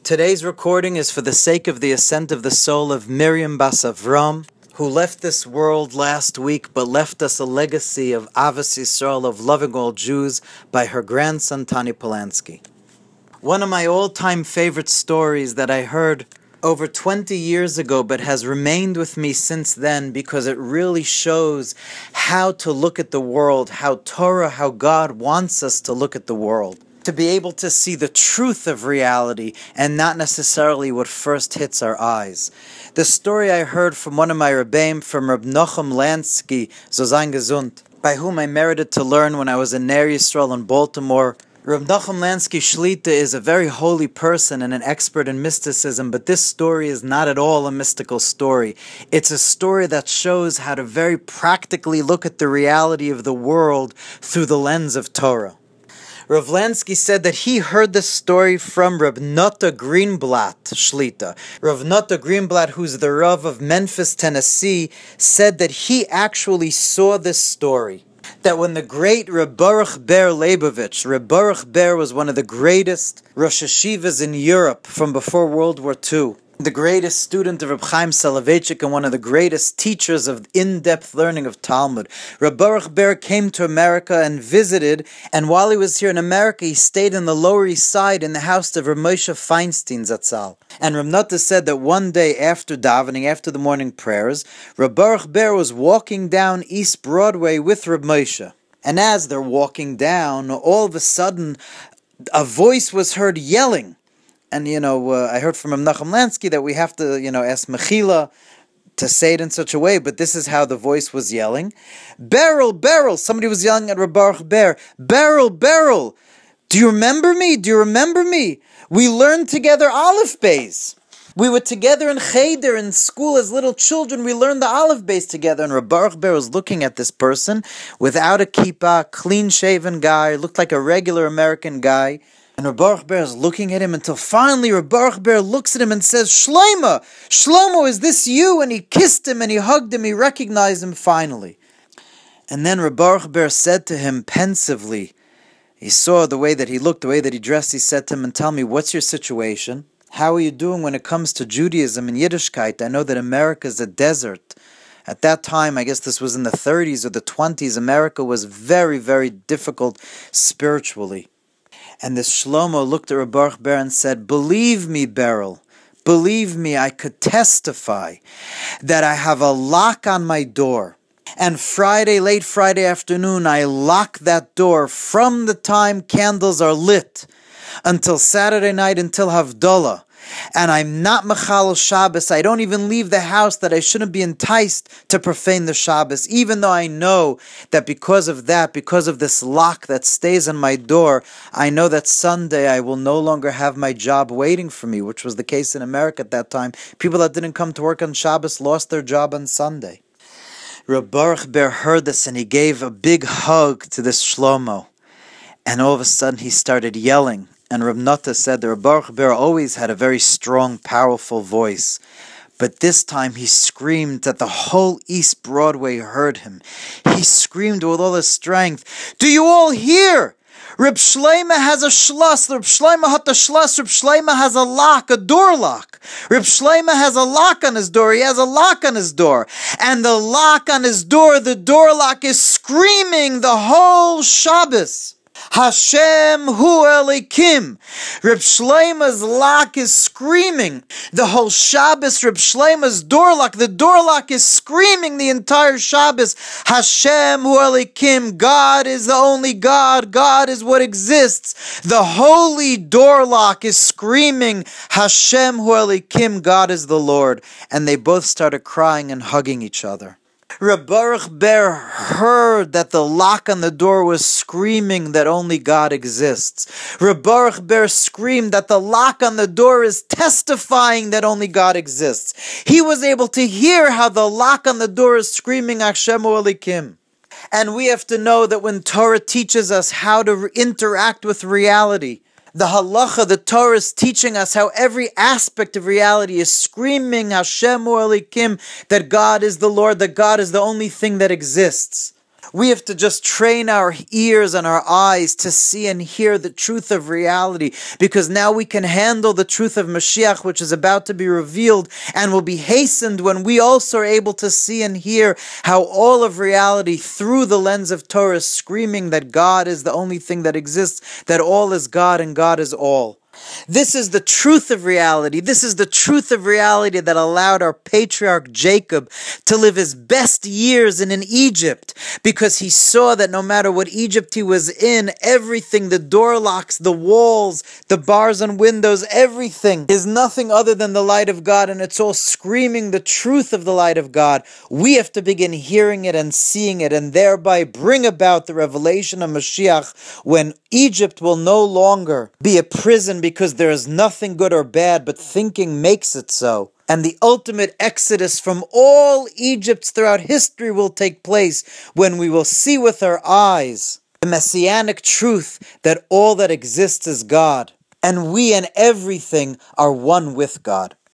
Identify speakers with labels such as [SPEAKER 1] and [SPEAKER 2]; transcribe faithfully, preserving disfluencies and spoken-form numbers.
[SPEAKER 1] Today's recording is for the sake of the ascent of the soul of Miriam Bas Avram, who left this world last week but left us a legacy of Avos Yisrael, of loving all Jews, by her grandson Tani Polanski. One of my all-time favorite stories that I heard over twenty years ago but has remained with me since then because it really shows how to look at the world, how Torah, how God wants us to look at the world. To be able to see the truth of reality and not necessarily what first hits our eyes. The story I heard from one of my Rebbeim, from Reb Nochem Lansky, Zozain Gesund, by whom I merited to learn when I was in Ner Yisrael in Baltimore. Reb Nochem Lansky Shlita is a very holy person and an expert in mysticism, but this story is not at all a mystical story. It's a story that shows how to very practically look at the reality of the world through the lens of Torah. Rav Lansky said that he heard this story from Rav Nota Greenblatt Shlita. Rav Nota Greenblatt, who's the Rav of Memphis, Tennessee, said that he actually saw this story. That when the great Reb Baruch Ber Leibovich, Reb Baruch Ber was one of the greatest Rosh Hashivas in Europe from before World War Two. The greatest student of Reb Chaim Soloveitchik and one of the greatest teachers of in-depth learning of Talmud. Reb Baruch Ber came to America and visited, and while he was here in America, he stayed in the Lower East Side in the house of Reb Moshe Feinstein Zatzal. And Reb Nota said that one day after davening, after the morning prayers, Reb Baruch Ber was walking down East Broadway with Reb Moshe. And as they're walking down, all of a sudden, a voice was heard yelling. And, you know, uh, I heard from Menachem Lansky that we have to, you know, ask Mechila to say it in such a way, but this is how the voice was yelling. Beryl, Beryl, somebody was yelling at Reb Baruch Ber. Beryl, Beryl, do you remember me? Do you remember me? We learned together Aleph Beis. We were together in Cheder, in school as little children. We learned the Aleph Beis together. And Reb Baruch Ber was looking at this person without a kippah, clean-shaven guy, looked like a regular American guy. And Reb Baruch Ber is looking at him until finally Reb Baruch Ber looks at him and says, Shlomo, Shlomo, is this you? And he kissed him and he hugged him. He recognized him finally. And then Reb Baruch Ber said to him pensively, he saw the way that he looked, the way that he dressed. He said to him, and tell me, what's your situation? How are you doing when it comes to Judaism and Yiddishkeit? I know that America is a desert. At that time, I guess this was in the thirties or the twenties, America was very, very difficult spiritually. And this Shlomo looked at Reb Baruch Ber and said, believe me, Beryl, believe me, I could testify that I have a lock on my door. And Friday, late Friday afternoon, I lock that door from the time candles are lit until Saturday night, until Havdalah. And I'm not Mechal Shabbos. I don't even leave the house, that I shouldn't be enticed to profane the Shabbos, even though I know that because of that, because of this lock that stays on my door, I know that Sunday I will no longer have my job waiting for me, which was the case in America at that time. People that didn't come to work on Shabbos lost their job on Sunday. Reb Baruch Ber heard this and he gave a big hug to this Shlomo. And all of a sudden he started yelling. And Reb Nota said that Reb Baruch Ber always had a very strong, powerful voice. But this time he screamed that the whole East Broadway heard him. He screamed with all his strength, do you all hear? Reb Shlomo has a schloss. Reb Shlomo hat a schloss. Reb Shlomo has a lock, a door lock. Reb Shlomo has a lock on his door. He has a lock on his door. And the lock on his door, the door lock is screaming the whole Shabbos. Hashem hu Elikim. Reb Shlomo's lock is screaming. The whole Shabbos, Reb Shlomo's door lock, the door lock is screaming the entire Shabbos. Hashem hu Elikim. God is the only God. God is what exists. The holy door lock is screaming, Hashem hu Elikim. God is the Lord. And they both started crying and hugging each other. Reb Baruch Ber heard that the lock on the door was screaming that only God exists. Reb Baruch Ber screamed that the lock on the door is testifying that only God exists. He was able to hear how the lock on the door is screaming Hashem hu Elikim. And we have to know that when Torah teaches us how to interact with reality, the halacha, the Torah is teaching us how every aspect of reality is screaming Hashem hu Elikim, that God is the Lord, that God is the only thing that exists. We have to just train our ears and our eyes to see and hear the truth of reality, because now we can handle the truth of Mashiach, which is about to be revealed and will be hastened when we also are able to see and hear how all of reality through the lens of Torah is screaming that God is the only thing that exists, that all is God and God is all. This is the truth of reality. This is the truth of reality that allowed our patriarch Jacob to live his best years in, in Egypt, because he saw that no matter what Egypt he was in, everything, the door locks, the walls, the bars and windows, everything is nothing other than the light of God, and it's all screaming the truth of the light of God. We have to begin hearing it and seeing it, and thereby bring about the revelation of Mashiach, when Egypt will no longer be a prison because there is nothing good or bad, but thinking makes it so. And the ultimate exodus from all Egypts throughout history will take place when we will see with our eyes the messianic truth that all that exists is God, and we and everything are one with God.